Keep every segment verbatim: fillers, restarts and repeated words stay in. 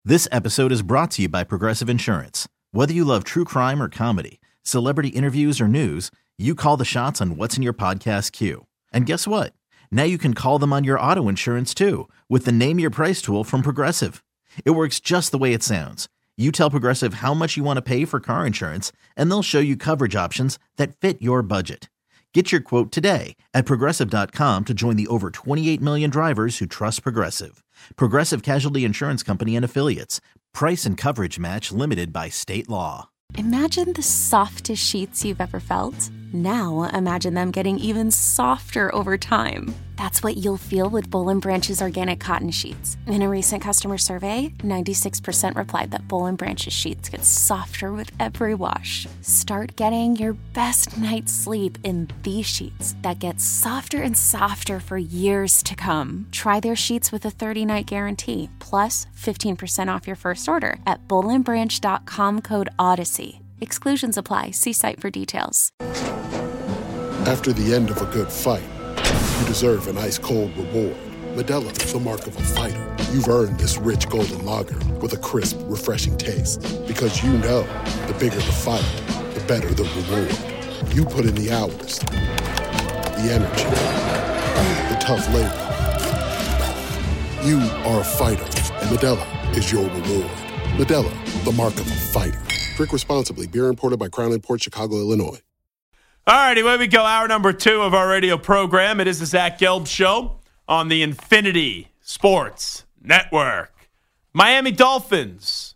This episode is brought to you by Progressive Insurance. Whether you love true crime or comedy, celebrity interviews or news, you call the shots on what's in your podcast queue. And guess what? Now you can call them on your auto insurance too with the Name Your Price tool from Progressive. It works just the way it sounds. You tell Progressive how much you want to pay for car insurance, and they'll show you coverage options that fit your budget. Get your quote today at Progressive dot com to join the over twenty-eight million drivers who trust Progressive. Progressive Casualty Insurance Company and Affiliates. Price and coverage match limited by state law. Imagine the softest sheets you've ever felt. Now imagine them getting even softer over time. That's what you'll feel with Boll and Branch's organic cotton sheets. In a recent customer survey, ninety-six percent replied that Boll and Branch's sheets get softer with every wash. Start getting your best night's sleep in these sheets that get softer and softer for years to come. Try their sheets with a thirty-night guarantee, plus fifteen percent off your first order at boll and branch dot com code Odyssey. Exclusions apply. See site for details. After the end of a good fight, you deserve an ice-cold reward. Modelo is the mark of a fighter. You've earned this rich golden lager with a crisp, refreshing taste. Because you know, the bigger the fight, the better the reward. You put in the hours, the energy, the tough labor. You are a fighter, and Modelo is your reward. Modelo, the mark of a fighter. Drink responsibly. Beer imported by Crown Imports, Chicago, Illinois. All righty, away we go. Hour number two of our radio program. It is the Zach Gelb Show on the Infinity Sports Network. Miami Dolphins.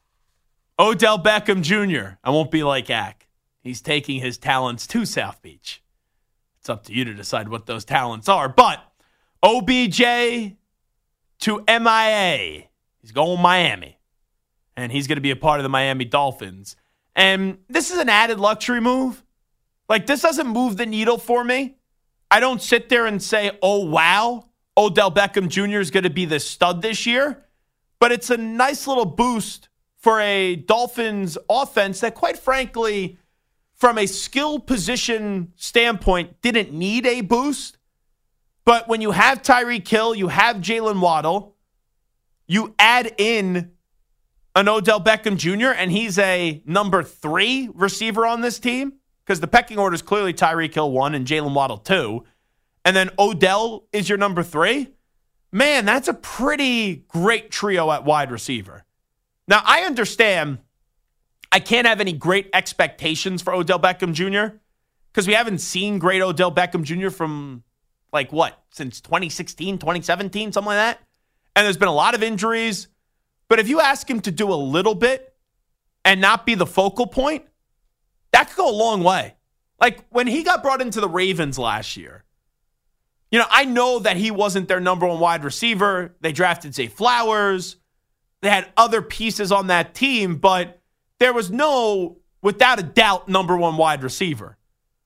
Odell Beckham Junior I won't be like Ack. He's taking his talents to South Beach. It's up to you to decide what those talents are. But O B J to M I A. He's going Miami. And he's going to be a part of the Miami Dolphins. And this is an added luxury move. Like, this doesn't move the needle for me. I don't sit there and say, oh, wow, Odell Beckham Junior is going to be the stud this year. But it's a nice little boost for a Dolphins offense that, quite frankly, from a skill position standpoint, didn't need a boost. But when you have Tyreek Hill, you have Jalen Waddle, you add in an Odell Beckham Junior, and he's a number three receiver on this team. Because the pecking order is clearly Tyreek Hill one and Jalen Waddle two. And then Odell is your number three. Man, that's a pretty great trio at wide receiver. Now, I understand I can't have any great expectations for Odell Beckham Junior because we haven't seen great Odell Beckham Junior from, like, what, since twenty sixteen, twenty seventeen, something like that. And there's been a lot of injuries. But if you ask him to do a little bit and not be the focal point, that could go a long way. Like, when he got brought into the Ravens last year, you know, I know that he wasn't their number one wide receiver. They drafted Zay Flowers. They had other pieces on that team, but there was no, without a doubt, number one wide receiver.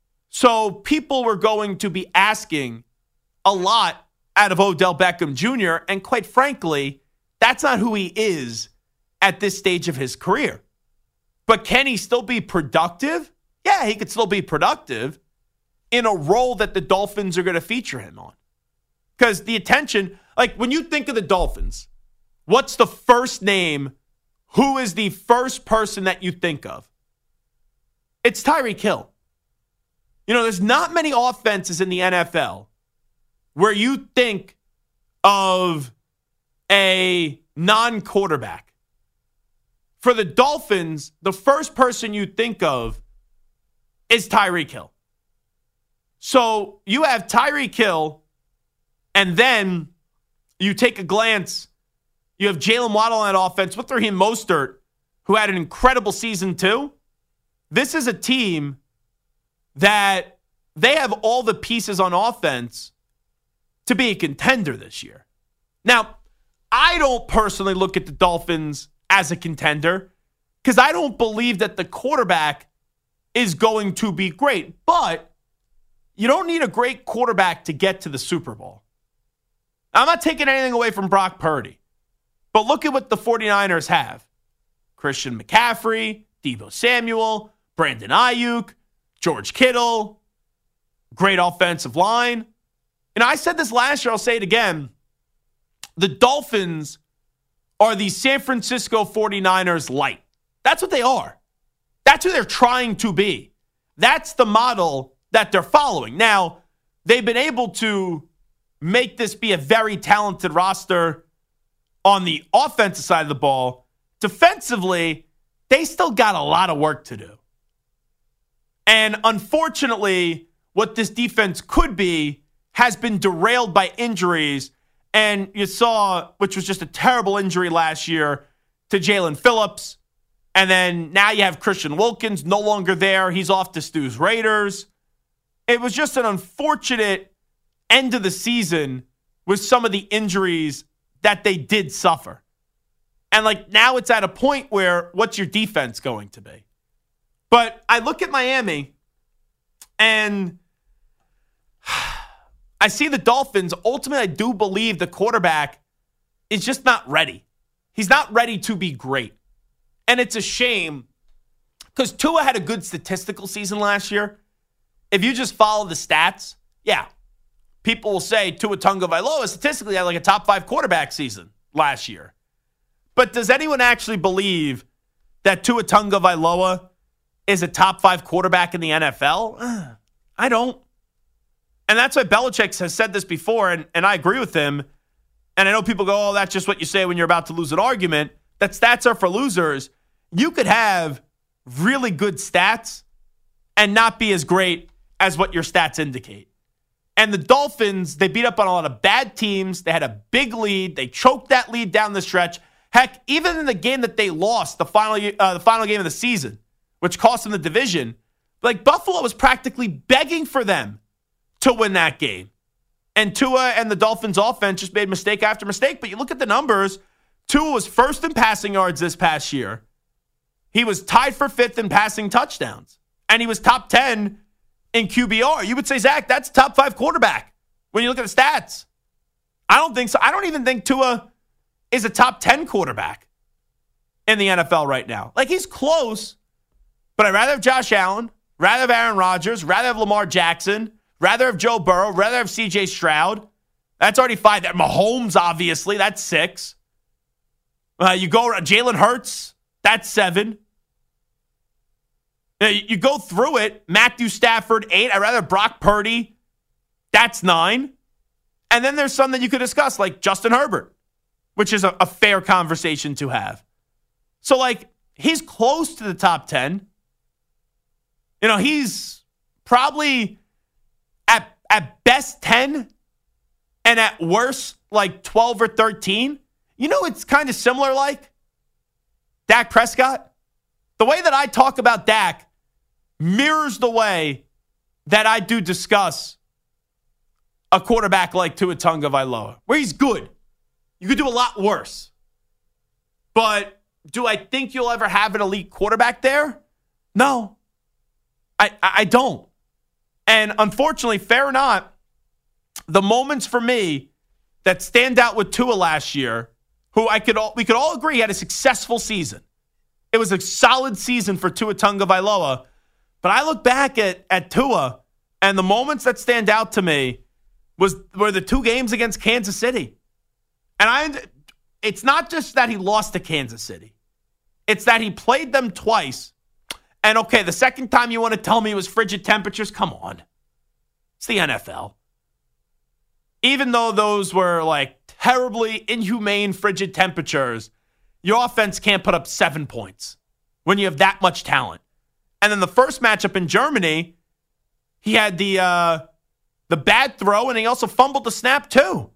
So people were going to be asking a lot out of Odell Beckham Junior, and quite frankly, that's not who he is at this stage of his career. But can he still be productive? Yeah, he could still be productive in a role that the Dolphins are going to feature him on. Because the attention, like when you think of the Dolphins, what's the first name? Who is the first person that you think of? It's Tyreek Hill. You know, there's not many offenses in the N F L where you think of a non-quarterback. For the Dolphins, the first person you think of is Tyreek Hill. So you have Tyreek Hill, and then you take a glance. You have Jalen Waddle on that offense with Raheem Mostert, who had an incredible season too. This is a team that they have all the pieces on offense to be a contender this year. Now, I don't personally look at the Dolphins as a contender because I don't believe that the quarterback is going to be great. But you don't need a great quarterback to get to the Super Bowl. I'm not taking anything away from Brock Purdy. But look at what the 49ers have. Christian McCaffrey, Deebo Samuel, Brandon Ayuk, George Kittle, great offensive line. And I said this last year, I'll say it again. The Dolphins are the San Francisco forty-niners light. That's what they are. That's who they're trying to be. That's the model that they're following. Now, they've been able to make this be a very talented roster on the offensive side of the ball. Defensively, they still got a lot of work to do. And unfortunately, what this defense could be has been derailed by injuries. And you saw, which was just a terrible injury last year, to Jalen Phillips. And then now you have Christian Wilkins no longer there. He's off to Stu's Raiders. It was just an unfortunate end of the season with some of the injuries that they did suffer. And like now it's at a point where what's your defense going to be? But I look at Miami and I see the Dolphins. Ultimately, I do believe the quarterback is just not ready. He's not ready to be great. And it's a shame because Tua had a good statistical season last year. If you just follow the stats, yeah, people will say Tua Tagovailoa statistically had like a top five quarterback season last year. But does anyone actually believe that Tua Tagovailoa is a top five quarterback in the N F L? I don't. And that's why Belichick has said this before, and, and I agree with him. And I know people go, oh, that's just what you say when you're about to lose an argument. That stats are for losers. You could have really good stats and not be as great as what your stats indicate. And the Dolphins, they beat up on a lot of bad teams. They had a big lead. They choked that lead down the stretch. Heck, even in the game that they lost, the final, uh, the final game of the season, which cost them the division, like Buffalo was practically begging for them to win that game. And Tua and the Dolphins offense just made mistake after mistake. But you look at the numbers, Tua was first in passing yards this past year. He was tied for fifth in passing touchdowns. And he was top ten in Q B R. You would say, Zach, that's top five quarterback when you look at the stats. I don't think so. I don't even think Tua is a top ten quarterback in the N F L right now. Like, he's close, but I'd rather have Josh Allen, rather have Aaron Rodgers, rather have Lamar Jackson, rather have Joe Burrow, rather have C J Stroud. That's already five. That Mahomes, obviously, that's six. Uh, you go Jalen Hurts, that's seven. Now, you go through it, Matthew Stafford, eight. I'd rather Brock Purdy, that's nine. And then there's some that you could discuss, like Justin Herbert, which is a, a fair conversation to have. So, like, he's close to the top ten. You know, he's probably at, at best ten and at worst, like twelve or thirteen. You know, it's kind of similar like Dak Prescott. The way that I talk about Dak mirrors the way that I do discuss a quarterback like Tua Tagovailoa, where he's good. You could do a lot worse. But do I think you'll ever have an elite quarterback there? No. I, I don't. And unfortunately, fair or not, the moments for me that stand out with Tua last year, who I could all, we could all agree had a successful season. It was a solid season for Tua Tagovailoa. But I look back at, at Tua, and the moments that stand out to me was were the two games against Kansas City. And I, it's not just that he lost to Kansas City. It's that he played them twice. And okay, the second time you want to tell me it was frigid temperatures, come on. It's the N F L. Even though those were like terribly inhumane frigid temperatures, your offense can't put up seven points when you have that much talent. And then the first matchup in Germany, he had the uh, the bad throw, and he also fumbled the snap too.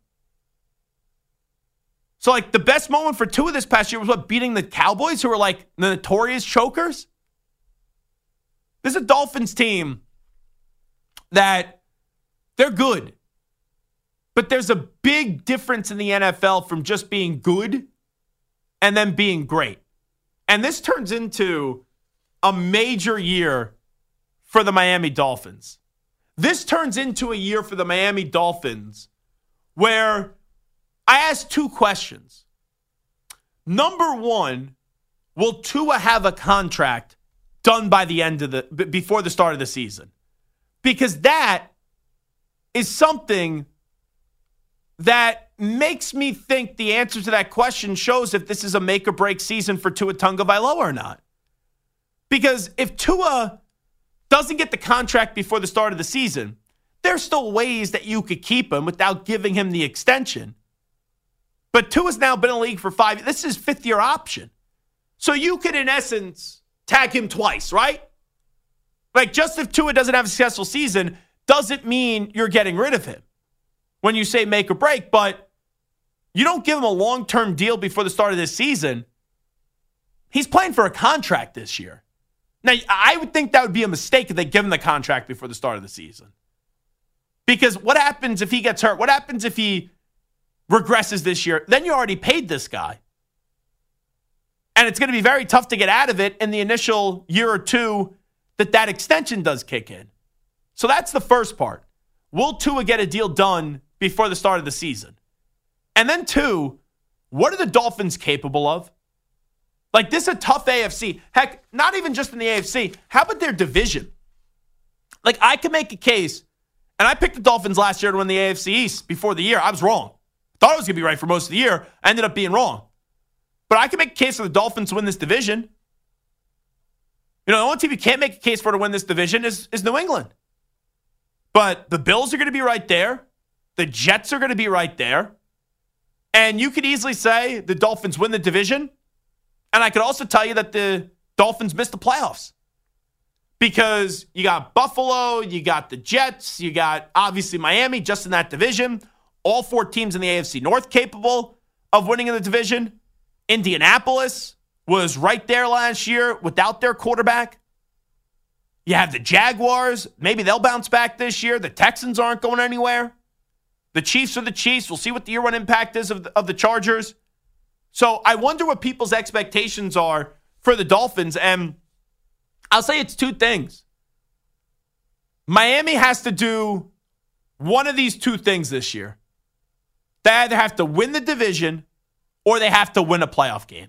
So, like, the best moment for Tua this past year was what, beating the Cowboys, who were like the notorious chokers? This is a Dolphins team that they're good. But there's a big difference in the N F L from just being good and then being great. And this turns into a major year for the Miami Dolphins. This turns into a year for the Miami Dolphins where I ask two questions. Number one, will Tua have a contract done by the end of the, before the start of the season? Because that is something that makes me think the answer to that question shows if this is a make or break season for Tua Tagovailoa or not. Because if Tua doesn't get the contract before the start of the season, there's still ways that you could keep him without giving him the extension. But Tua's now been in the league for five years. This is his fifth year option. So you could, in essence, tag him twice, right? Like, just if Tua doesn't have a successful season, doesn't mean you're getting rid of him when you say make or break. But you don't give him a long-term deal before the start of this season. He's playing for a contract this year. Now, I would think that would be a mistake if they give him the contract before the start of the season. Because what happens if he gets hurt? What happens if he regresses this year? Then you already paid this guy. And it's going to be very tough to get out of it in the initial year or two that that extension does kick in. So that's the first part. Will Tua get a deal done before the start of the season? And then two, what are the Dolphins capable of? Like, this is a tough A F C. Heck, not even just in the A F C. How about their division? Like, I can make a case, and I picked the Dolphins last year to win the A F C East before the year. I was wrong. Thought I was going to be right for most of the year. I ended up being wrong. But I can make a case for the Dolphins to win this division. You know, the only team you can't make a case for to win this division is, is New England. But the Bills are going to be right there. The Jets are going to be right there. And you could easily say the Dolphins win the division. And I could also tell you that the Dolphins missed the playoffs. Because you got Buffalo, you got the Jets, you got obviously Miami just in that division. All four teams in the A F C North capable of winning in the division. Indianapolis was right there last year without their quarterback. You have the Jaguars. Maybe they'll bounce back this year. The Texans aren't going anywhere. The Chiefs are the Chiefs. We'll see what the year one impact is of the, of the Chargers. So I wonder what people's expectations are for the Dolphins. And I'll say it's two things. Miami has to do one of these two things this year. They either have to win the division or they have to win a playoff game.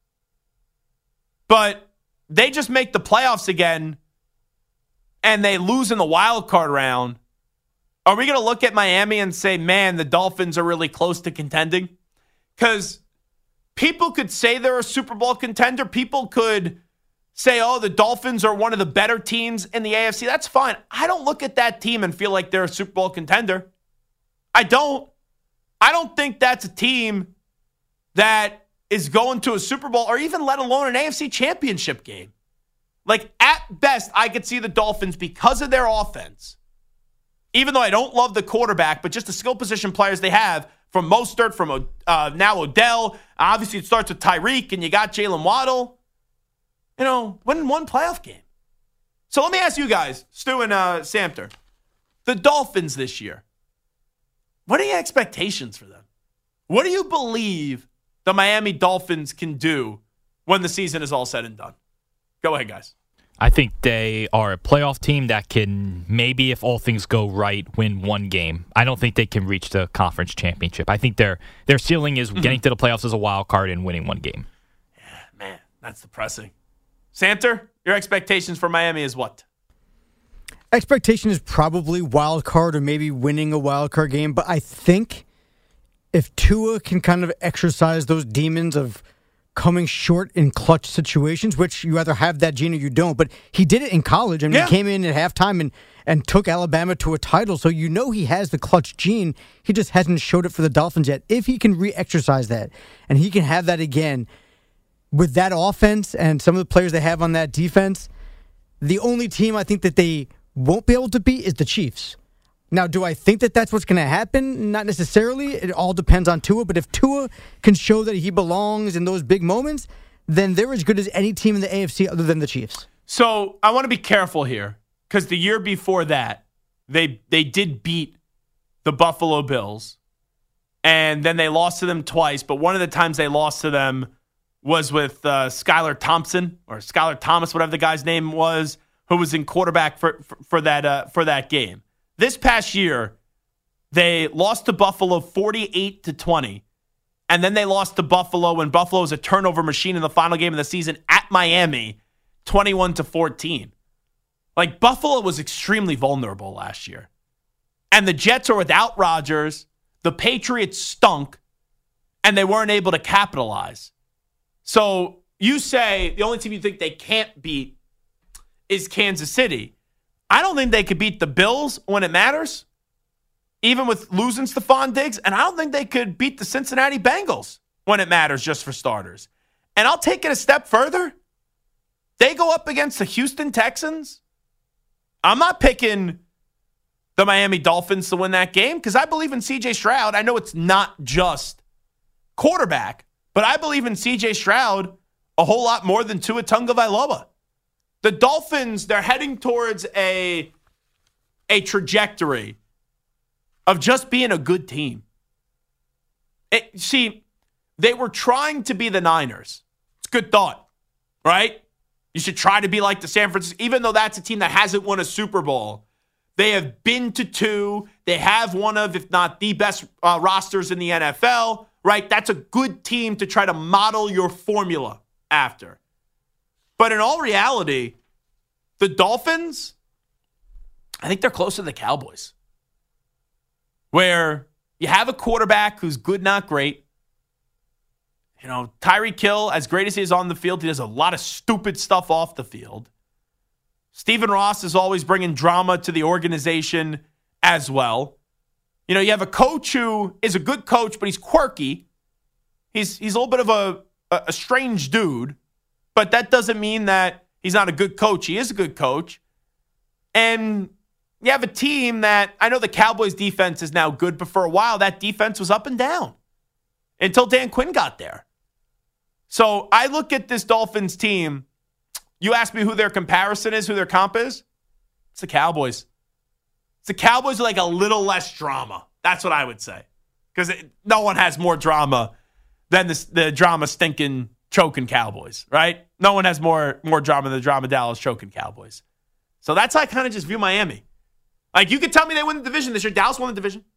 But they just make the playoffs again and they lose in the wild card round. Are we going to look at Miami and say, man, the Dolphins are really close to contending? Because people could say they're a Super Bowl contender. People could say, oh, the Dolphins are one of the better teams in the A F C. That's fine. I don't look at that team and feel like they're a Super Bowl contender. I don't. I don't think that's a team that is going to a Super Bowl or even let alone an A F C championship game. Like, at best, I could see the Dolphins because of their offense. Even though I don't love the quarterback, but just the skill position players they have, from Mostert, from uh, now Odell. Obviously, it starts with Tyreek, and you got Jalen Waddle. You know, winning one playoff game. So let me ask you guys, Stu and uh, Samter, the Dolphins this year, what are your expectations for them? What do you believe the Miami Dolphins can do when the season is all said and done? Go ahead, guys. I think they are a playoff team that can, maybe if all things go right, win one game. I don't think they can reach the conference championship. I think their their ceiling is mm-hmm. getting to the playoffs as a wild card and winning one game. Yeah, man, that's depressing. Samter, your expectations for Miami is what? Expectation is probably wild card or maybe winning a wild card game, but I think if Tua can kind of exercise those demons of coming short in clutch situations, which you either have that gene or you don't. But he did it in college. I mean, yeah. He came in at halftime and, and took Alabama to a title. So you know he has the clutch gene. He just hasn't showed it for the Dolphins yet. If he can re-exercise that and he can have that again with that offense and some of the players they have on that defense, the only team I think that they won't be able to beat is the Chiefs. Now, do I think that that's what's going to happen? Not necessarily. It all depends on Tua. But if Tua can show that he belongs in those big moments, then they're as good as any team in the A F C other than the Chiefs. So I want to be careful here because the year before that, they they did beat the Buffalo Bills, and then they lost to them twice. But one of the times they lost to them was with uh, Skylar Thompson or Skylar Thomas, whatever the guy's name was, who was in quarterback for for, for that uh, for that game. This past year, they lost to Buffalo forty-eight to twenty, and then they lost to Buffalo when Buffalo was a turnover machine in the final game of the season at Miami, twenty-one to fourteen. Like, Buffalo was extremely vulnerable last year. And the Jets are without Rodgers. the Patriots stunk and they weren't able to capitalize. So you say the only team you think they can't beat is Kansas City. I don't think they could beat the Bills when it matters, even with losing Stephon Diggs. And I don't think they could beat the Cincinnati Bengals when it matters, just for starters. And I'll take it a step further. They go up against the Houston Texans. I'm not picking the Miami Dolphins to win that game because I believe in C J Stroud. I know it's not just quarterback, but I believe in C J Stroud a whole lot more than Tua Tagovailoa. The Dolphins, they're heading towards a, a trajectory of just being a good team. It, see, they were trying to be the Niners. It's a good thought, right? You should try to be like the San Francisco, even though that's a team that hasn't won a Super Bowl. They have been to two. They have one of, if not the best uh, rosters in the N F L, right? That's a good team to try to model your formula after. But in all reality, the Dolphins, I think they're closer to the Cowboys, where you have a quarterback who's good, not great. You know, Tyreek Hill, as great as he is on the field, he does a lot of stupid stuff off the field. Stephen Ross is always bringing drama to the organization as well. You know, you have a coach who is a good coach, but he's quirky. He's he's a little bit of a, a, a strange dude, but that doesn't mean that he's not a good coach. He is a good coach. And you have a team that, I know the Cowboys defense is now good, but for a while that defense was up and down until Dan Quinn got there. So I look at this Dolphins team. You ask me who their comparison is, who their comp is? It's the Cowboys. It's the Cowboys with like a little less drama. That's what I would say. Because no one has more drama than the, the drama stinking choking Cowboys, right? No one has more, more drama than the drama Dallas choking Cowboys. So that's how I kind of just view Miami. Like, you could tell me they win the division this year. Dallas won the division.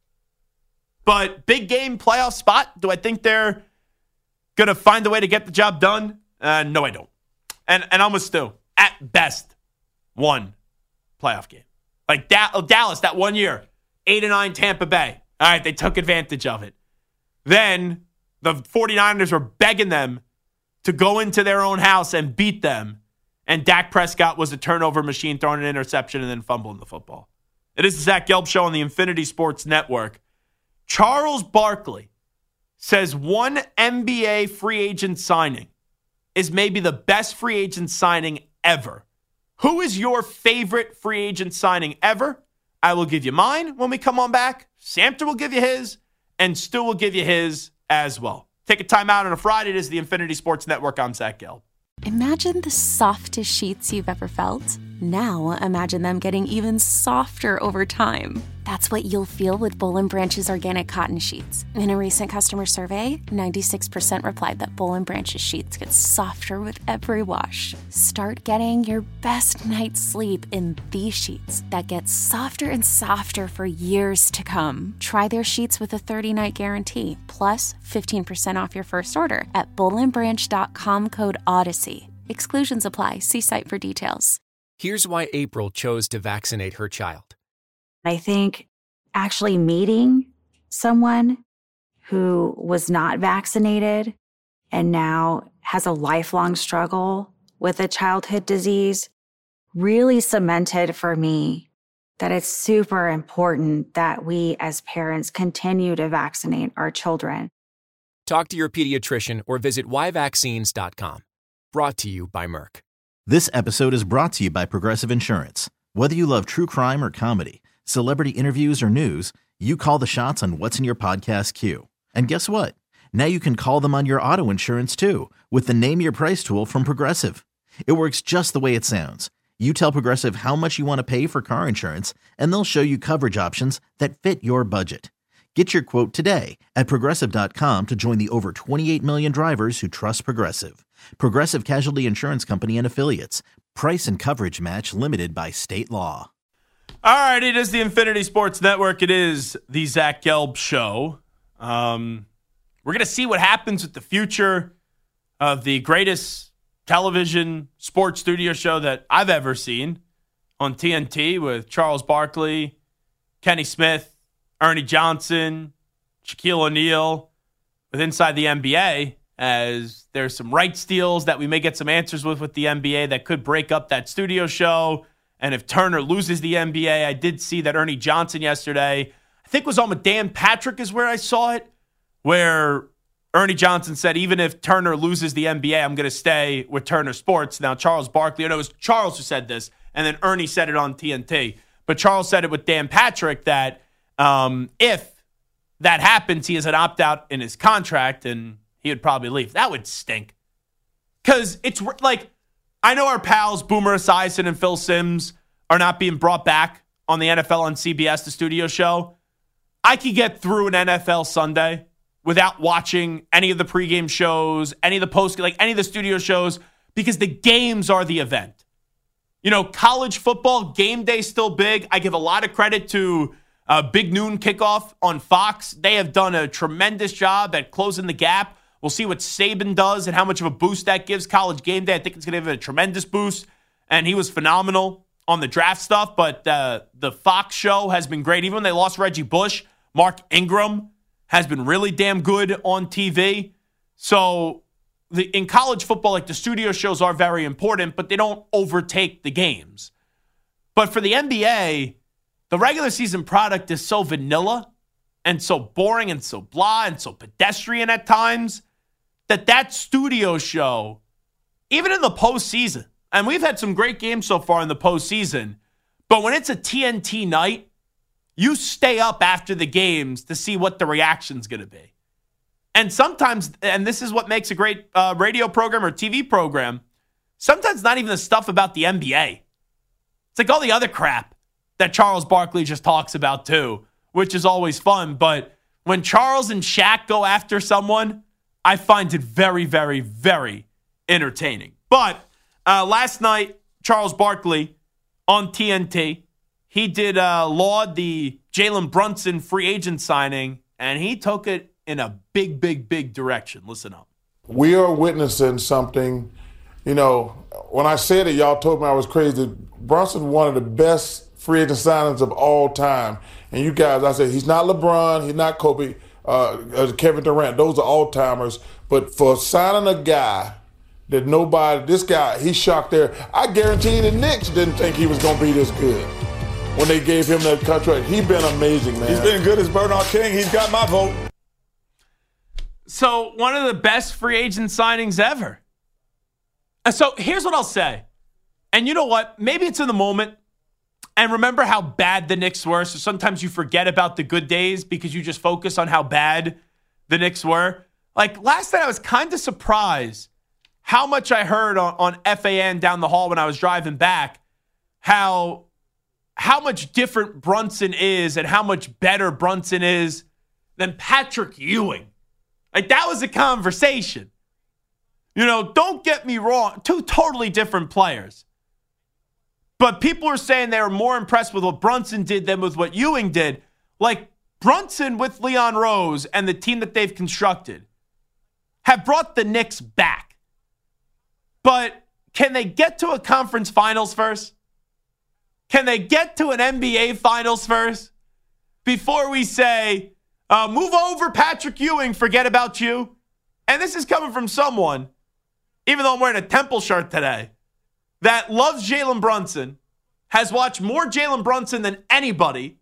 But big game playoff spot, do I think they're going to find a way to get the job done? Uh, no, I don't. And and almost still, at best, one playoff game. Like da- Dallas, that one year, eight and nine Tampa Bay. All right, they took advantage of it. Then the 49ers were begging them to go into their own house and beat them. And Dak Prescott was a turnover machine, throwing an interception and then fumbling the football. It is the Zach Gelb Show on the Infinity Sports Network. Charles Barkley says one N B A free agent signing is maybe the best free agent signing ever. Who is your favorite free agent signing ever? I will give you mine when we come on back. Samter will give you his, and Stu will give you his as well. Take a time out on a Friday. It is the Infinity Sports Network. I'm Zach Gelb. Imagine the softest sheets you've ever felt. Now imagine them getting even softer over time. That's what you'll feel with Boll and Branch's organic cotton sheets. In a recent customer survey, ninety-six percent replied that Boll and Branch's sheets get softer with every wash. Start getting your best night's sleep in these sheets that get softer and softer for years to come. Try their sheets with a thirty-night guarantee, plus fifteen percent off your first order at boll and branch dot com code Odyssey. Exclusions apply. See site for details. Here's why April chose to vaccinate her child. I think actually meeting someone who was not vaccinated and now has a lifelong struggle with a childhood disease really cemented for me that it's super important that we as parents continue to vaccinate our children. Talk to your pediatrician or visit why vaccines dot com. Brought to you by Merck. This episode is brought to you by Progressive Insurance. Whether you love true crime or comedy, celebrity interviews or news, you call the shots on what's in your podcast queue. And guess what? Now you can call them on your auto insurance too with the Name Your Price tool from Progressive. It works just the way it sounds. You tell Progressive how much you want to pay for car insurance, and they'll show you coverage options that fit your budget. Get your quote today at progressive dot com to join the over twenty-eight million drivers who trust Progressive. Progressive Casualty Insurance Company and Affiliates. Price and coverage match limited by state law. All right, it is the Infinity Sports Network. It is the Zach Gelb Show. Um, we're going to see what happens with the future of the greatest television sports studio show that I've ever seen on T N T with Charles Barkley, Kenny Smith, Ernie Johnson, Shaquille O'Neal with Inside the N B A, as there's some rights deals that we may get some answers with with the N B A that could break up that studio show. And if Turner loses the N B A, I did see that Ernie Johnson yesterday, I think it was on with Dan Patrick is where I saw it, where Ernie Johnson said, even if Turner loses the N B A, I'm going to stay with Turner Sports. Now, Charles Barkley, I know it was Charles who said this, and then Ernie said it on T N T. But Charles said it with Dan Patrick that um, if that happens, he has an opt-out in his contract, and he would probably leave. That would stink. Because it's like, I know our pals Boomer Esiason and Phil Simms are not being brought back on the N F L on C B S, the studio show. I could get through an N F L Sunday without watching any of the pregame shows, any of the post, like any of the studio shows, because the games are the event. You know, college football, game day still big. I give a lot of credit to uh, Big Noon Kickoff on Fox. They have done a tremendous job at closing the gap. We'll see what Saban does and how much of a boost that gives College Game Day. I think it's going to give it a tremendous boost, and he was phenomenal on the draft stuff, but uh, the Fox show has been great. Even when they lost Reggie Bush, Mark Ingram has been really damn good on T V. So the, in college football, like the studio shows are very important, but they don't overtake the games. But for the N B A, the regular season product is so vanilla and so boring and so blah and so pedestrian at times that that studio show, even in the postseason, and we've had some great games so far in the postseason, but when it's a T N T night, you stay up after the games to see what the reaction's going to be. And sometimes, and this is what makes a great uh, radio program or T V program, sometimes not even the stuff about the N B A. It's like all the other crap that Charles Barkley just talks about too, which is always fun. But when Charles and Shaq go after someone, I find it very, very, very entertaining. But uh, last night, Charles Barkley on T N T, he did uh, laud the Jalen Brunson free agent signing, and he took it in a big, big, big direction. Listen up. We are witnessing something. You know, when I said it, y'all told me I was crazy. Brunson, one of the best free agent signings of all time. And you guys, I said, he's not LeBron, he's not Kobe, uh, Kevin Durant. Those are all-timers. But for signing a guy that nobody, this guy, he shocked there. I guarantee the Knicks didn't think he was going to be this good when they gave him that contract. He's been amazing, man. He's been good as Bernard King. He's got my vote. So, one of the best free agent signings ever. So, here's what I'll say. And you know what? Maybe it's in the moment. And remember how bad the Knicks were. So, sometimes you forget about the good days because you just focus on how bad the Knicks were. Like, last night I was kind of surprised how much I heard on, on F A N down the hall when I was driving back, how, how much different Brunson is and how much better Brunson is than Patrick Ewing. Like, that was a conversation. You know, don't get me wrong. Two totally different players. But people are saying they were more impressed with what Brunson did than with what Ewing did. Like, Brunson with Leon Rose and the team that they've constructed have brought the Knicks back. But can they get to a conference finals first? Can they get to an N B A finals first? Before we say, uh, move over Patrick Ewing, forget about you. And this is coming from someone, even though I'm wearing a Temple shirt today, that loves Jalen Brunson, has watched more Jalen Brunson than anybody.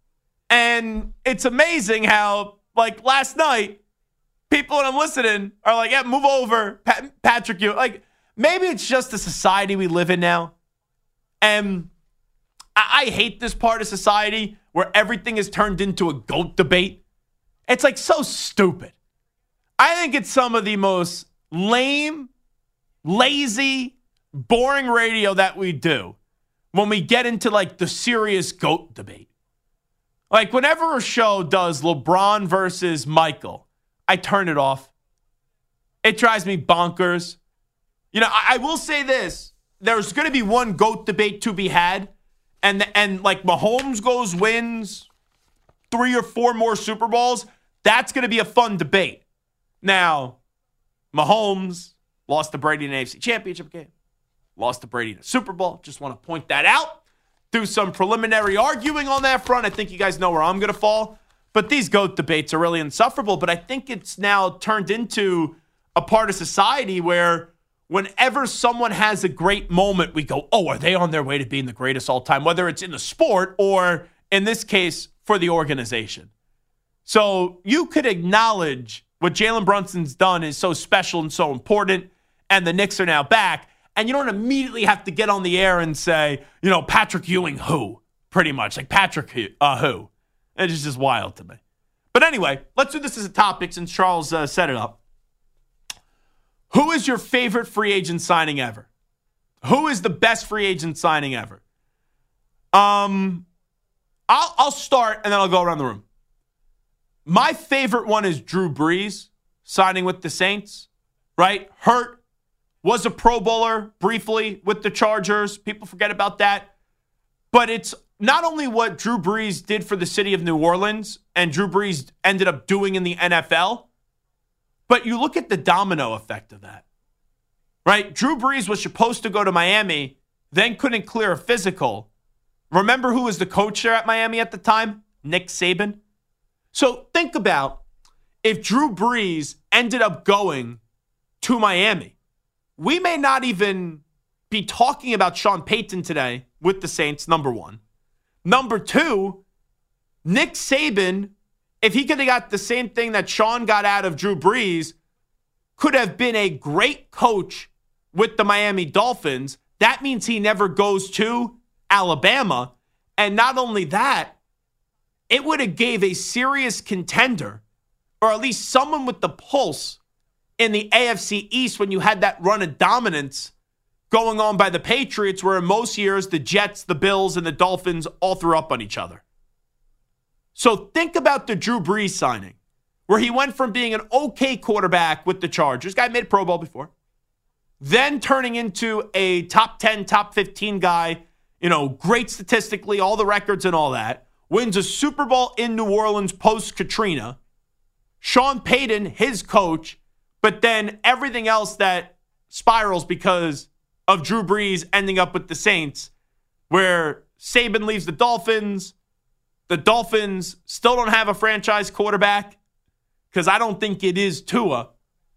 And it's amazing how, like, last night, people that I'm listening are like, yeah, move over Pat- Patrick Ewing. Like, maybe it's just the society we live in now. And I, I hate this part of society where everything is turned into a GOAT debate. It's like so stupid. I think it's some of the most lame, lazy, boring radio that we do when we get into like the serious GOAT debate. Like whenever a show does LeBron versus Michael, I turn it off. It drives me bonkers. You know, I, I will say this. There's going to be one GOAT debate to be had. And, and like Mahomes goes, wins three or four more Super Bowls. That's going to be a fun debate. Now, Mahomes lost to Brady in an A F C Championship game. Lost to Brady in a Super Bowl. Just want to point that out. Do some preliminary arguing on that front. I think you guys know where I'm going to fall. But these GOAT debates are really insufferable. But I think it's now turned into a part of society where whenever someone has a great moment, we go, oh, are they on their way to being the greatest all time? Whether it's in the sport or, in this case, for the organization. So you could acknowledge what Jalen Brunson's done is so special and so important, and the Knicks are now back. And you don't immediately have to get on the air and say, you know, Patrick Ewing who? Pretty much. Like, Patrick uh, who? It's just wild to me. But anyway, let's do this as a topic since Charles uh, set it up. Who is your favorite free agent signing ever? Who is the best free agent signing ever? Um, I'll, I'll start, and then I'll go around the room. My favorite one is Drew Brees signing with the Saints, right? Hurt. Was a Pro Bowler briefly with the Chargers. People forget about that. But it's not only what Drew Brees did for the city of New Orleans and Drew Brees ended up doing in the N F L, but you look at the domino effect of that, right? Drew Brees was supposed to go to Miami, then couldn't clear a physical. Remember who was the coach there at Miami at the time? Nick Saban. So think about if Drew Brees ended up going to Miami. We may not even be talking about Sean Payton today with the Saints, number one. Number two, Nick Saban, if he could have got the same thing that Sean got out of Drew Brees, could have been a great coach with the Miami Dolphins. That means he never goes to Alabama. And not only that, it would have gave a serious contender, or at least someone with the pulse, in the A F C East when you had that run of dominance going on by the Patriots, where in most years the Jets, the Bills, and the Dolphins all threw up on each other. So think about the Drew Brees signing, where he went from being an okay quarterback with the Chargers, guy made Pro Bowl before, then turning into a top ten, top fifteen guy, you know, great statistically, all the records and all that, wins a Super Bowl in New Orleans post-Katrina, Sean Payton, his coach, but then everything else that spirals because of Drew Brees ending up with the Saints, where Saban leaves the Dolphins. The Dolphins still don't have a franchise quarterback because I don't think it is Tua.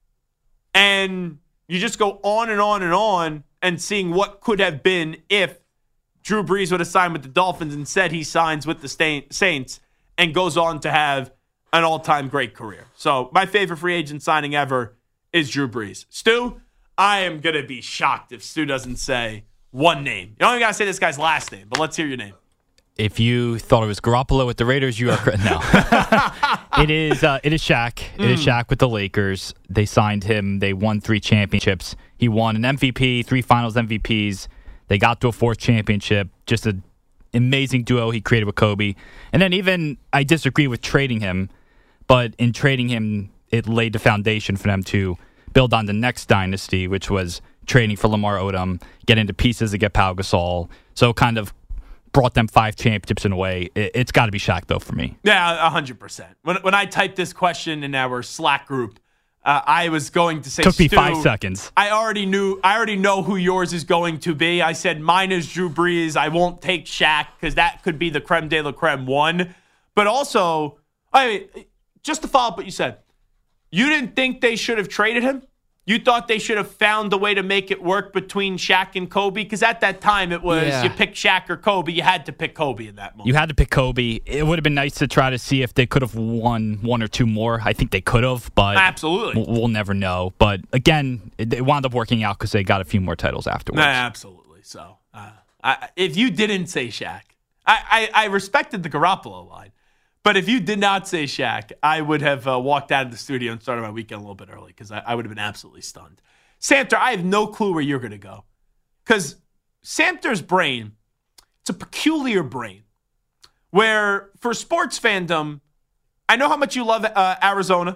And you just go on and on and on and seeing what could have been if Drew Brees would have signed with the Dolphins and said he signs with the Saints and goes on to have an all-time great career. So my favorite free agent signing ever is Drew Brees. Stu, I am going to be shocked if Stu doesn't say one name. You don't even got to say this guy's last name, but let's hear your name. If you thought it was Garoppolo with the Raiders, you are correct. No. it is uh, it is Shaq. It mm. is Shaq with the Lakers. They signed him. They won three championships. He won an M V P, three finals M V Ps. They got to a fourth championship. Just an amazing duo he created with Kobe. And then even, I disagree with trading him, but in trading him, it laid the foundation for them to build on the next dynasty, which was trading for Lamar Odom, get into pieces to get Pau Gasol. So kind of brought them five championships in a way. It, it's got to be Shaq, though, for me. Yeah, one hundred percent. When, when I typed this question in our Slack group, uh, I was going to say, Took me Stu, five seconds. I already knew. I already know who yours is going to be. I said mine is Drew Brees. I won't take Shaq because that could be the creme de la creme one. But also, I mean, just to follow up what you said, you didn't think they should have traded him? You thought they should have found a way to make it work between Shaq and Kobe? Because at that time, it was yeah. you pick Shaq or Kobe. You had to pick Kobe in that moment. You had to pick Kobe. It would have been nice to try to see if they could have won one or two more. I think they could have, but absolutely, we'll never know. But again, it, it wound up working out because they got a few more titles afterwards. Nah, absolutely. So uh, I, if you didn't say Shaq, I, I, I respected the Garoppolo line. But if you did not say Shaq, I would have uh, walked out of the studio and started my weekend a little bit early because I, I would have been absolutely stunned. Samter, I have no clue where you're going to go. Because Samter's brain, it's a peculiar brain. Where for sports fandom, I know how much you love uh, Arizona.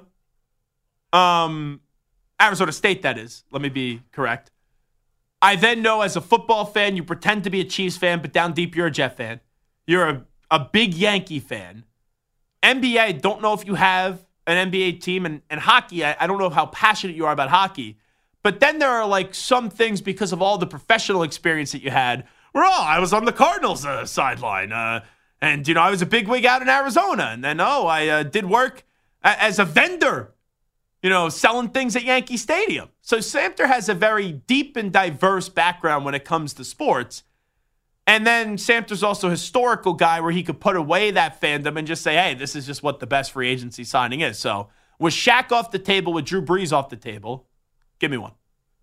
Um, Arizona State, that is. Let me be correct. I then know as a football fan, you pretend to be a Chiefs fan, but down deep, you're a Jet fan. You're a, a big Yankee fan. N B A, don't know if you have an N B A team. And, and hockey, I, I don't know how passionate you are about hockey. But then there are like some things because of all the professional experience that you had where, oh, I was on the Cardinals uh, sideline. Uh, And, you know, I was a big wig out in Arizona. And then, oh, I uh, did work a- as a vendor, you know, selling things at Yankee Stadium. So Samter has a very deep and diverse background when it comes to sports. And then Samter's also a historical guy where he could put away that fandom and just say, hey, this is just what the best free agency signing is. So was Shaq off the table with Drew Brees off the table? Give me one.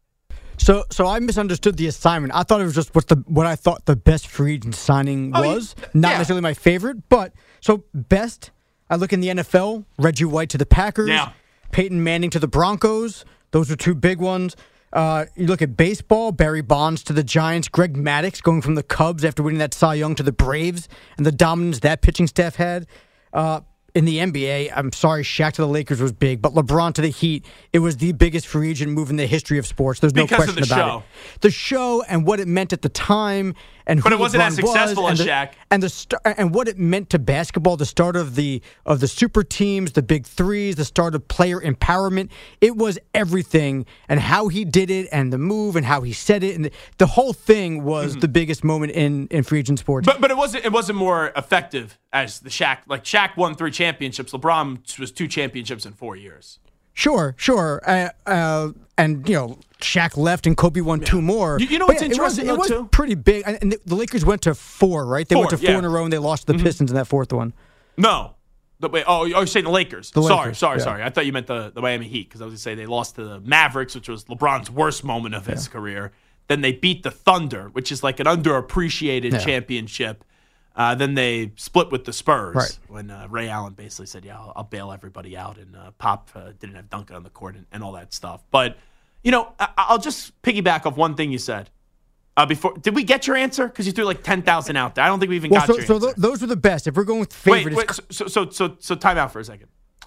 So, so I misunderstood the assignment. I thought it was just what the what I thought the best free agent signing Oh, was, you- not yeah. necessarily my favorite. But so best, I look in the N F L: Reggie White to the Packers, Yeah. Peyton Manning to the Broncos. Those are two big ones. Uh, you look at baseball: Barry Bonds to the Giants, Greg Maddux going from the Cubs after winning that Cy Young to the Braves, and the dominance that pitching staff had. Uh, In the N B A, I'm sorry, Shaq to the Lakers was big, but LeBron to the Heat, it was the biggest free agent move in the history of sports. There's no Because of question the about show. it. The show and what it meant at the time, and But who it wasn't LeBron as successful was, as and the, Shaq. and the st- and what it meant to basketball. The start of the of the super teams, the big threes, the start of player empowerment. It was everything, and how he did it, and the move, and how he said it, and the, the whole thing was Mm-hmm. the biggest moment in, in free agent sports. But but it wasn't it wasn't more effective as the Shaq. Like Shaq won three championships. LeBron was two championships in four years. Sure, sure. Uh, uh, and, you know, Shaq left and Kobe won two more. You- you know But what's yeah, it was- interesting, It was, though, too? pretty big. And and the, the Lakers went to four, right? They went Four, to four yeah. in a row, and they lost to the Pistons in that fourth one. No. The, wait, oh, you're saying the Lakers. The sorry, Lakers, sorry, yeah. sorry. I thought you meant the, the Miami Heat because I was going to say they lost to the Mavericks, which was LeBron's worst moment of his career. Then they beat the Thunder, which is like an underappreciated Yeah. championship. Uh, then they split with the Spurs Right. when uh, Ray Allen basically said, yeah, I'll, I'll bail everybody out. And uh, Pop uh, didn't have Duncan on the court and, and all that stuff. But, you know, I, I'll just piggyback off one thing you said. Uh, before Did we get your answer? Because you threw like ten thousand out there. I don't think we even Well, got so, your so answer. th- those were the best. If we're going with Wait, favorite, wait. it's So, so, so, so, time out for a second.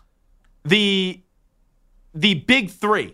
The the big three,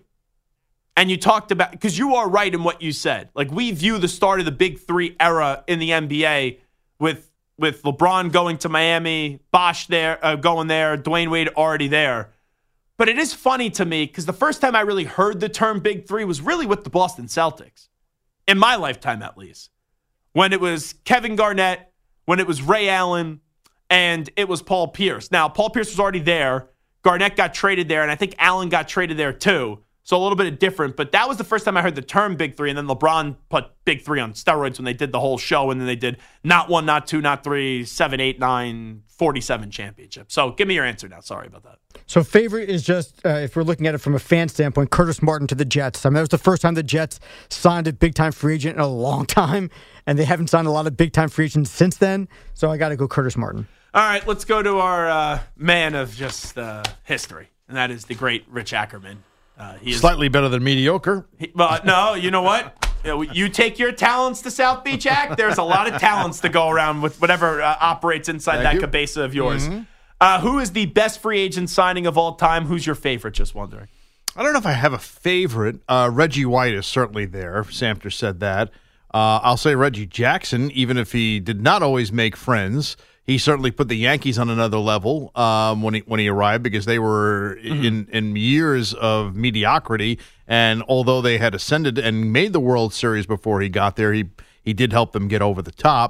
and you talked about because you are right in what you said. Like we view the start of the big three era in the N B A with with LeBron going to Miami, Bosh there uh, going there, Dwayne Wade already there. But it is funny to me because the first time I really heard the term big three was really with the Boston Celtics, in my lifetime at least. When it was Kevin Garnett, when it was Ray Allen, and it was Paul Pierce. Now, Paul Pierce was already there. Garnett got traded there, and I think Allen got traded there too. So a little bit of different. But that was the first time I heard the term big three, and then LeBron put big three on steroids when they did the whole show, and then they did not one, not two, not three, seven, eight, nine, forty-seven championships. So give me your answer now. Sorry about that. So favorite is just, uh, if we're looking at it from a fan standpoint, Curtis Martin to the Jets. I mean, that was the first time the Jets signed a big-time free agent in a long time, and they haven't signed a lot of big-time free agents since then. So I got to go Curtis Martin. All right, let's go to our uh, man of just uh, history, and that is the great Rich Ackerman. Uh, he is, Slightly better than mediocre. he, well, no, you know what? You, know, you take your talents to South Beach, Act. There's a lot of talents to go around with whatever uh, operates inside Thank that you. cabeza of yours. Uh, who is the best free agent signing of all time? Who's your favorite? Just wondering. I don't know if I have a favorite. Uh, Reggie White is certainly there. Samter said that. Uh, I'll say Reggie Jackson, even if he did not always make friends. He certainly put the Yankees on another level um, when he when he arrived because they were Mm-hmm. in, in years of mediocrity. And although they had ascended and made the World Series before he got there, he he did help them get over the top.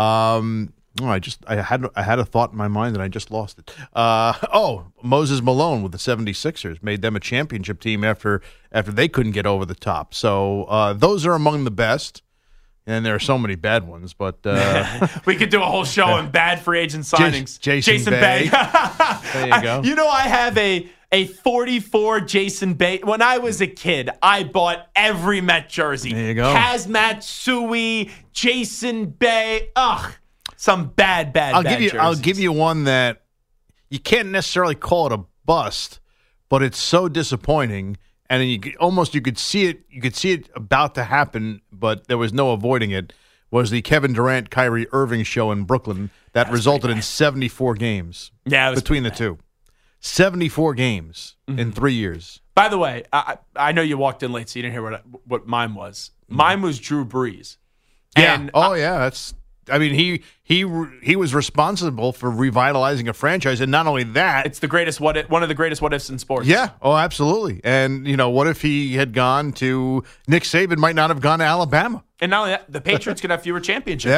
Um, oh, I just I had I had a thought in my mind and I just lost it. Uh, oh, Moses Malone with the seventy-sixers made them a championship team after after they couldn't get over the top. So uh, those are among the best. And there are so many bad ones, but uh, We could do a whole show on bad free agent signings. Jason Bay. There you go. You know, I have a a forty-four Jason Bay. When I was a kid, I bought every Met jersey. There you go. Hazmat, Suey, Jason Bay. Ugh, some bad, bad. I'll bad give you. jerseys. I'll give you one that you can't necessarily call it a bust, but it's so disappointing, and then you could, almost you could see it. You could see it about to happen, but there was no avoiding it. Was the Kevin Durant, Kyrie Irving show in Brooklyn that resulted in seventy-four games? Yeah, it was between the two, seventy-four games Mm-hmm. in three years. By the way, I I know you walked in late, so you didn't hear what what mine was. Mine was Drew Brees. Yeah. And oh, yeah. That's. I mean, he he he was responsible for revitalizing a franchise, and not only that, it's the greatest what if, one of the greatest what ifs in sports. yeah, oh, absolutely. And you know, what if he had gone to Nick Saban? Might not have gone to Alabama. And not only that, the Patriots could have fewer championships. Yeah,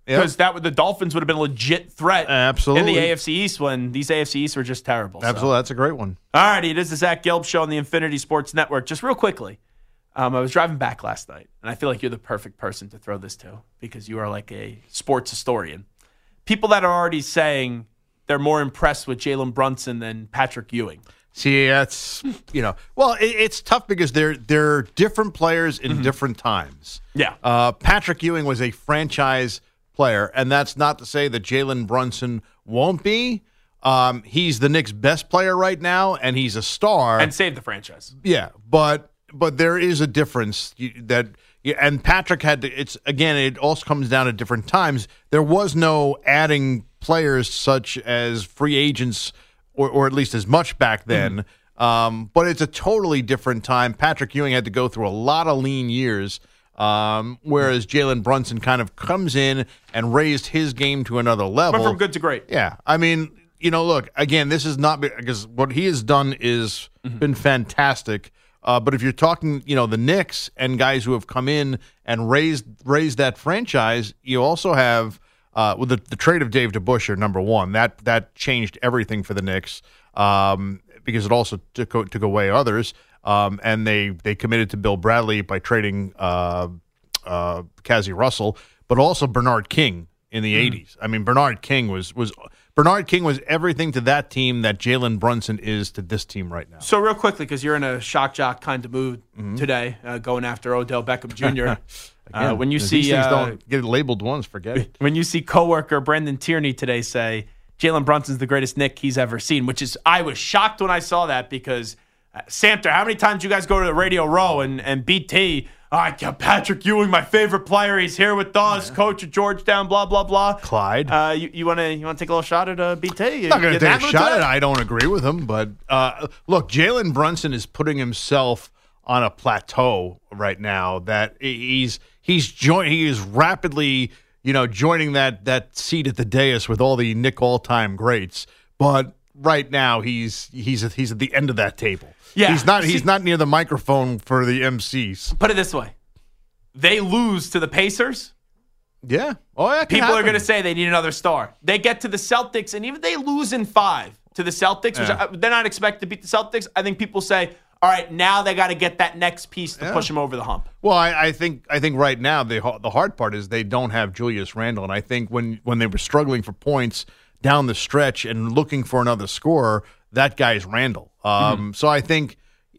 Because that would the Dolphins would have been a legit threat Absolutely. in the A F C East when these A F C East were just terrible. Absolutely. So. That's a great one. All righty. It is the Zach Gelb Show on the Infinity Sports Network. Just real quickly, um, I was driving back last night, and I feel like you're the perfect person to throw this to because you are like a sports historian. People that are already saying they're more impressed with Jalen Brunson than Patrick Ewing. See, that's, you know, well, it, it's tough because they're they're different players in mm-hmm. different times. Yeah. Uh, Patrick Ewing was a franchise player, and that's not to say that Jalen Brunson won't be. Um, he's the Knicks' best player right now, and he's a star. And saved the franchise. Yeah, but but there is a difference that, and Patrick had to, it's, again, it also comes down to different times. There was no adding players such as free agents, or, or at least as much back then. Mm-hmm. Um, but it's a totally different time. Patrick Ewing had to go through a lot of lean years, um, whereas Jalen Brunson kind of comes in and raised his game to another level. Went from good to great. Yeah. I mean, you know, look, again, this is not because what he has done is mm-hmm. been fantastic. Uh, but if you're talking, you know, the Knicks and guys who have come in and raised raised that franchise, you also have uh, with the, the trade of Dave DeBusschere, number one, that that changed everything for the Knicks um, because it also took took away others, um, and they they committed to Bill Bradley by trading uh, uh, Cazzie Russell, but also Bernard King in the mm. eighties. I mean, Bernard King was was. Bernard King was everything to that team that Jalen Brunson is to this team right now. So real quickly, because you're in a shock jock kind of mood mm-hmm. today, uh, going after Odell Beckham Junior Again, uh, when you see these things uh, don't get labeled once, forget it. When you see coworker Brendan Tierney today say Jalen Brunson's the greatest Knick he's ever seen, which is I was shocked when I saw that because uh, Samter, how many times you guys go to the Radio Row and and B T? I got Patrick Ewing, my favorite player. He's here with us, yeah. coach at Georgetown, blah, blah, blah. Clyde. Uh, you you want to you want to take a little shot at uh, B T? I'm not going to take a shot at it. I don't agree with him. But, uh, look, Jalen Brunson is putting himself on a plateau right now that he's he's join, he is rapidly, you know, joining that, that seat at the dais with all the Knick all-time greats. But right now he's he's he's at the end of that table. Yeah, he's not. He's not near the microphone for the M Cs. Put it this way: they lose to the Pacers. Yeah. Oh, yeah. People are going to say they need another star. They get to the Celtics, and even they lose in five to the Celtics, which yeah. I, they're not expected to beat the Celtics. I think people say, "All right, now they got to get that next piece to yeah. push them over the hump." Well, I, I think I think right now the the hard part is they don't have Julius Randle, and I think when when they were struggling for points down the stretch and looking for another scorer, that guy's Randle. Um, mm-hmm. So I think,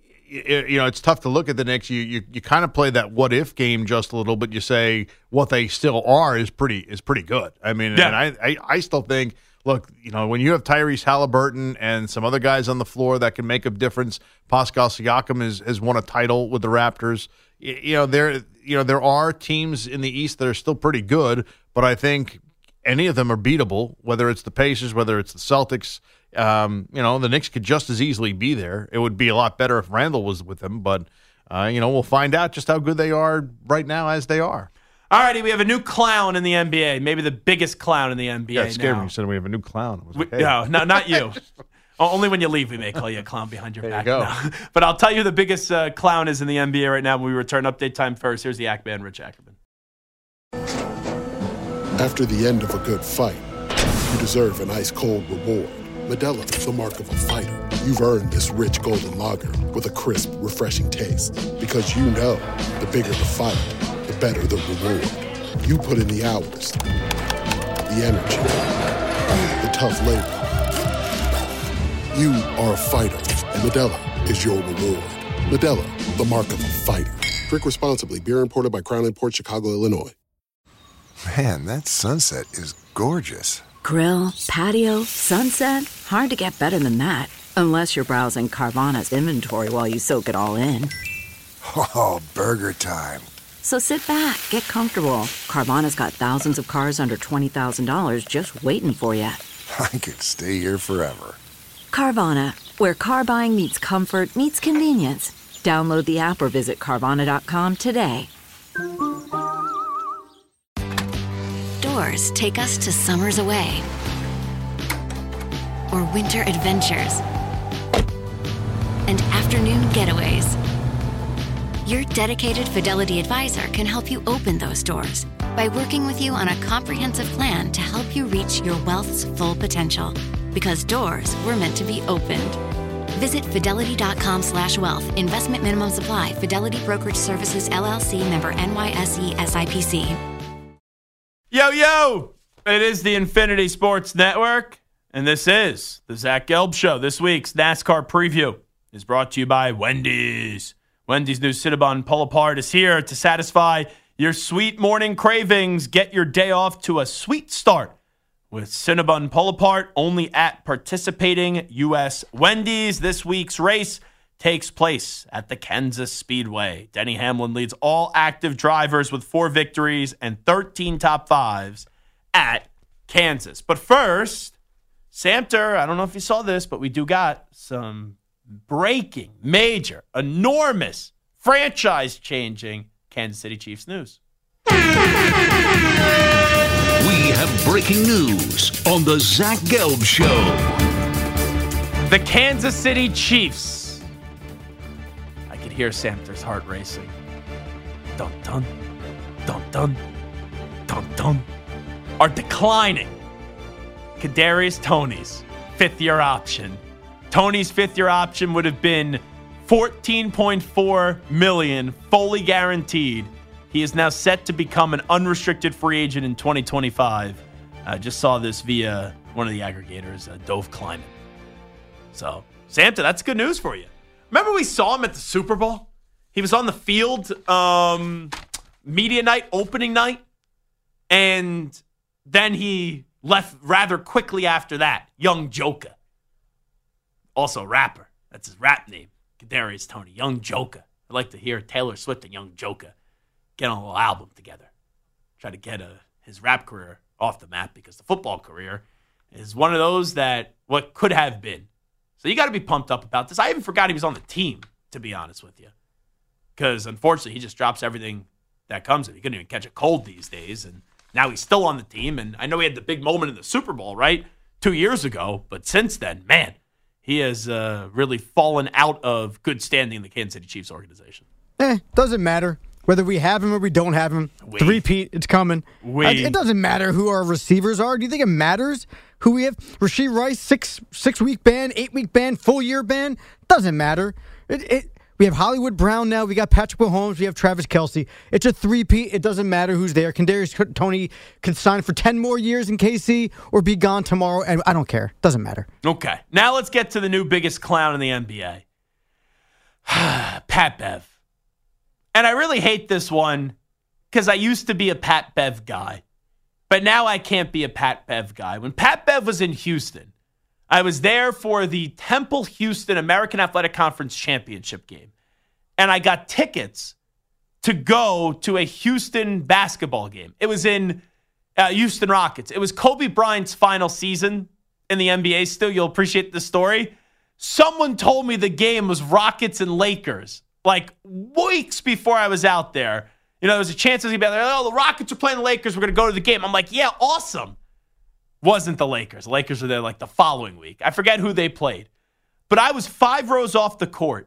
you know, it's tough to look at the Knicks. You, you you kind of play that what if game just a little bit. You say what they still are is pretty is pretty good. I mean, yeah. and I, I I still think, look, you know, when you have Tyrese Halliburton and some other guys on the floor that can make a difference, Pascal Siakam has has won a title with the Raptors. You, you know, there you know there are teams in the East that are still pretty good, but I think any of them are beatable. Whether it's the Pacers, whether it's the Celtics. Um, you know, the Knicks could just as easily be there. It would be a lot better if Randle was with them, but, uh, you know, we'll find out just how good they are right now as they are. All righty, we have a new clown in the N B A, maybe the biggest clown in the N B A yeah, it scared now. me. You said we have a new clown. We, no, no, not you. Only when you leave we may call you a clown behind your there back. You go. No. But I'll tell you the biggest uh, clown is in the N B A right now when we return. Update time first. Here's the Act Man, Rich Ackerman. After the end of a good fight, you deserve an ice-cold reward. Modelo, the mark of a fighter. You've earned this rich golden lager with a crisp, refreshing taste. Because you know, the bigger the fight, the better the reward. You put in the hours, the energy, the tough labor. You are a fighter, and Modelo is your reward. Modelo, the mark of a fighter. Drink responsibly. Beer imported by Crown Imports, Chicago, Illinois. Man, that sunset is gorgeous. Grill, patio, sunset. Hard to get better than that. Unless you're browsing Carvana's inventory while you soak it all in. Oh, burger time. So sit back, get comfortable. Carvana's got thousands of cars under twenty thousand dollars just waiting for you. I could stay here forever. Carvana, where car buying meets comfort, meets convenience. Download the app or visit Carvana dot com today. Doors take us to summers away. Or winter adventures. And afternoon getaways. Your dedicated Fidelity advisor can help you open those doors by working with you on a comprehensive plan to help you reach your wealth's full potential. Because doors were meant to be opened. Visit fidelity.com slash wealth. Investment minimum supply. Fidelity Brokerage Services, L L C, member N Y S E S I P C. Yo, yo! It is the Infinity Sports Network, and this is the Zach Gelb Show. This week's NASCAR preview is brought to you by Wendy's. Wendy's new Cinnabon Pull-Apart is here to satisfy your sweet morning cravings. Get your day off to a sweet start with Cinnabon Pull-Apart, only at participating U S Wendy's. This week's race takes place at the Kansas Speedway. Denny Hamlin leads all active drivers with four victories and thirteen top fives at Kansas. But first, Samter, I don't know if you saw this, but we do got some breaking, major, enormous, franchise-changing Kansas City Chiefs news. We have breaking news on the Zach Gelb Show. The Kansas City Chiefs. I could hear Samter's heart racing. Dun dun, dun dun, dun dun. Are declining Kadarius Toney's fifth-year option. Toney's fifth-year option would have been fourteen point four million dollars, fully guaranteed. He is now set to become an unrestricted free agent in twenty twenty-five. I uh, just saw this via one of the aggregators, uh, Dove Climate. So, Santa, that's good news for you. Remember we saw him at the Super Bowl? He was on the field, um, media night, opening night, and then he left rather quickly after that. Young Joker. Also a rapper. That's his rap name. Kadarius Toney. Young Joker. I'd like to hear Taylor Swift and Young Joker get on a little album together. Try to get a, his rap career off the map because the football career is one of those that what could have been. So you got to be pumped up about this. I even forgot he was on the team, to be honest with you. Because unfortunately, he just drops everything that comes in. He couldn't even catch a cold these days. And now he's still on the team. And I know he had the big moment in the Super Bowl, right? Two years ago. But since then, man, he has uh, really fallen out of good standing in the Kansas City Chiefs organization. Eh, doesn't matter. Whether we have him or we don't have him, we. three-peat, it's coming. We. Uh, it doesn't matter who our receivers are. Do you think it matters who we have? Rashee Rice, six, six-week ban, eight-week ban, full-year ban? Doesn't matter. It, it, we have Hollywood Brown now. We got Patrick Mahomes. We have Travis Kelce. It's a three-peat. It doesn't matter who's there. Kadarius Toney can sign for ten more years in K C or be gone tomorrow, and I don't care. Doesn't matter. Okay. Now let's get to the new biggest clown in the N B A. Pat Bev. And I really hate this one because I used to be a Pat Bev guy. But now I can't be a Pat Bev guy. When Pat Bev was in Houston, I was there for the Temple Houston American Athletic Conference Championship game. And I got tickets to go to a Houston basketball game. It was in uh, Houston Rockets. It was Kobe Bryant's final season in the N B A still. You'll appreciate the story. Someone told me the game was Rockets and Lakers. Like weeks before I was out there, you know, there was a chance I was going to be out there. Oh, the Rockets are playing the Lakers. We're going to go to the game. I'm like, yeah, awesome. Wasn't the Lakers. The Lakers were there like the following week. I forget who they played. But I was five rows off the court,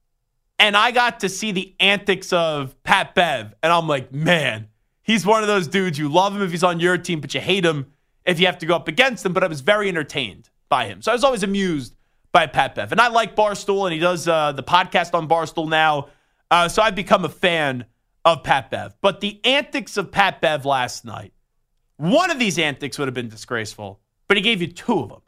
and I got to see the antics of Pat Bev. And I'm like, man, he's one of those dudes. You love him if he's on your team, but you hate him if you have to go up against him. But I was very entertained by him. So I was always amused by Pat Bev. And I like Barstool, and he does uh, the podcast on Barstool now. Uh, so I've become a fan of Pat Bev. But the antics of Pat Bev last night, one of these antics would have been disgraceful, but he gave you two of them.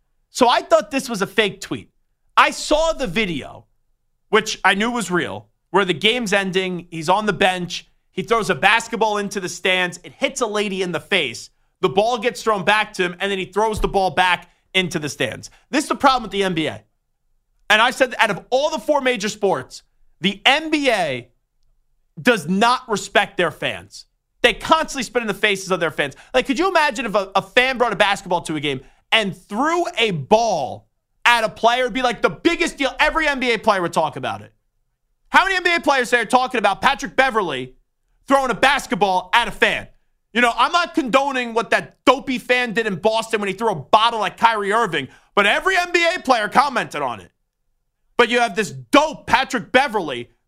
So I thought this was a fake tweet. I saw the video, which I knew was real, where the game's ending. He's on the bench. He throws a basketball into the stands. It hits a lady in the face. The ball gets thrown back to him, and then he throws the ball back into the stands. This is the problem with the N B A. And I said, out of all the four major sports, the N B A does not respect their fans. They constantly spit in the faces of their fans. Like, could you imagine if a, a fan brought a basketball to a game and threw a ball at a player? It'd be like the biggest deal. Every N B A player would talk about it. How many N B A players are talking about Patrick Beverley throwing a basketball at a fan? You know, I'm not condoning what that dopey fan did in Boston when he threw a bottle at Kyrie Irving, but every N B A player commented on it. But you have this dope Patrick Beverley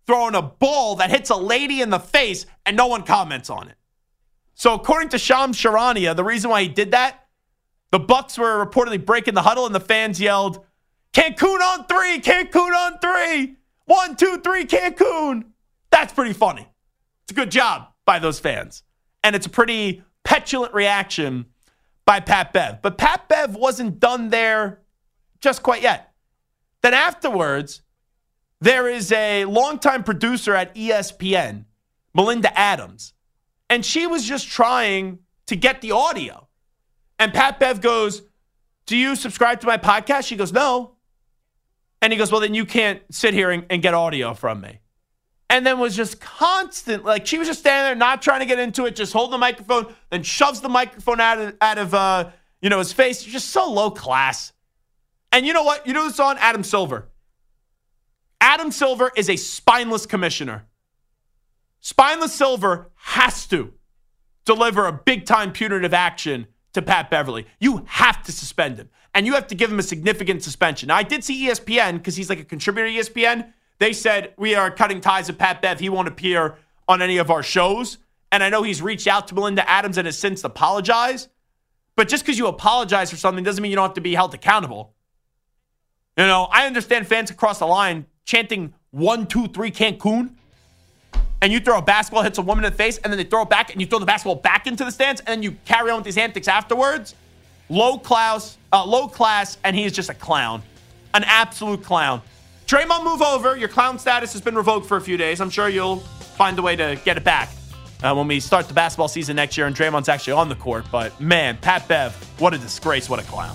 throwing a ball that hits a lady in the face and no one comments on it. So according to Shams Charania, the reason why he did that, the Bucks were reportedly breaking the huddle and the fans yelled, Cancun on three, Cancun on three. One, two, three, Cancun. That's pretty funny. It's a good job by those fans. And it's a pretty petulant reaction by Pat Bev. But Pat Bev wasn't done there just quite yet. Then afterwards, there is a longtime producer at E S P N, Melinda Adams, and she was just trying to get the audio. And Pat Bev goes, do you subscribe to my podcast? She goes, no. And he goes, well, then you can't sit here and, and get audio from me. And then was just constant, like she was just standing there, not trying to get into it, just holding the microphone, then shoves the microphone out of, out of uh, you know, his face. Just so low class. And you know what? You know this on Adam Silver. Adam Silver is a spineless commissioner. Spineless Silver has to deliver a big-time punitive action to Pat Beverly. You have to suspend him. And you have to give him a significant suspension. Now, I did see E S P N, because he's like a contributor to E S P N. They said, we are cutting ties with Pat Bev. He won't appear on any of our shows. And I know he's reached out to Melinda Adams and has since apologized. But just because you apologize for something doesn't mean you don't have to be held accountable. You know, I understand fans across the line chanting one, two, three, Cancun. And you throw a basketball, hits a woman in the face, and then they throw it back, and you throw the basketball back into the stands, and then you carry on with these antics afterwards. Low class, uh, low class, and he is just a clown. An absolute clown. Draymond, move over. Your clown status has been revoked for a few days. I'm sure you'll find a way to get it back uh, when we start the basketball season next year and Draymond's actually on the court. But, man, Pat Bev, what a disgrace. What a clown.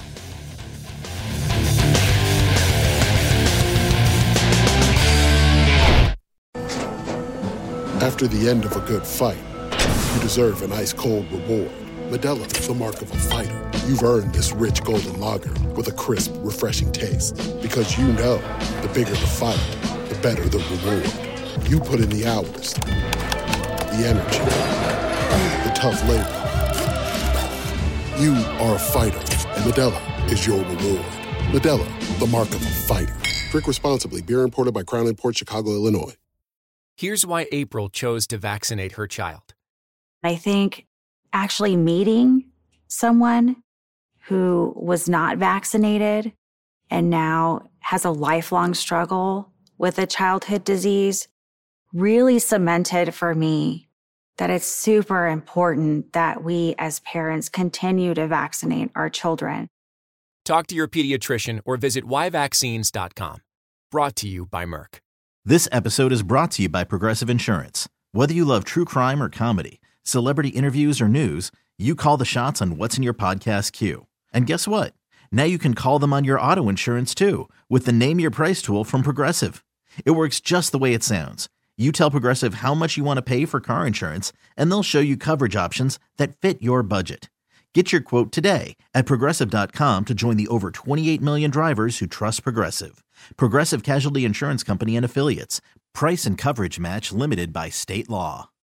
After the end of a good fight, you deserve an ice-cold reward. Modelo is the mark of a fighter. You've earned this rich golden lager with a crisp, refreshing taste. Because you know, the bigger the fight, the better the reward. You put in the hours, the energy, the tough labor. You are a fighter, and Modelo is your reward. Modelo, the mark of a fighter. Drink responsibly. Beer imported by Crown Imports, Chicago, Illinois. Here's why April chose to vaccinate her child. I think actually meeting someone who was not vaccinated and now has a lifelong struggle with a childhood disease really cemented for me that it's super important that we as parents continue to vaccinate our children. Talk to your pediatrician or visit why vaccines dot com. Brought to you by Merck. This episode is brought to you by Progressive Insurance. Whether you love true crime or comedy, celebrity interviews or news, you call the shots on what's in your podcast queue. And guess what? Now you can call them on your auto insurance too with the Name Your Price tool from Progressive. It works just the way it sounds. You tell Progressive how much you want to pay for car insurance, and they'll show you coverage options that fit your budget. Get your quote today at Progressive dot com to join the over twenty-eight million drivers who trust Progressive. Progressive Casualty Insurance Company and Affiliates. Price and coverage match limited by state law.